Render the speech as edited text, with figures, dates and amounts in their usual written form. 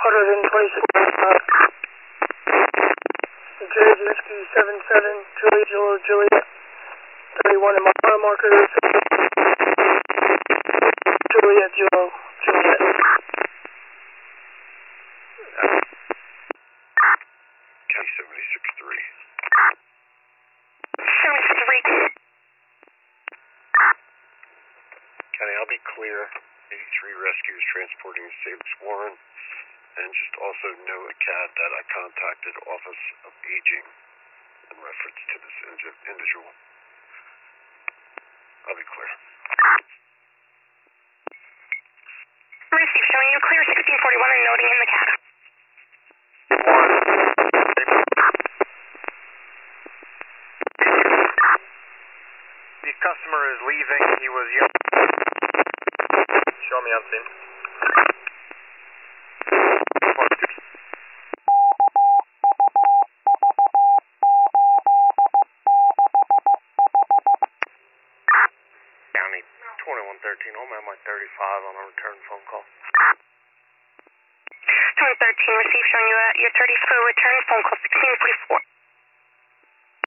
Whiskey 77, Juliet, 31 in my marker, Juliet. County 76-3. 73. County, I'll be clear. 83 rescues transporting Salis Warren. And just also note a CAD that I contacted Office of Aging in reference to this individual. I'll be clear. Receive, showing you clear 1641 and noting in the CAD. The customer is leaving. He was yelling. Show me on scene. County 2113, home at my 35 on a return phone call. 2013, receive, showing you your 34 return phone call 1644.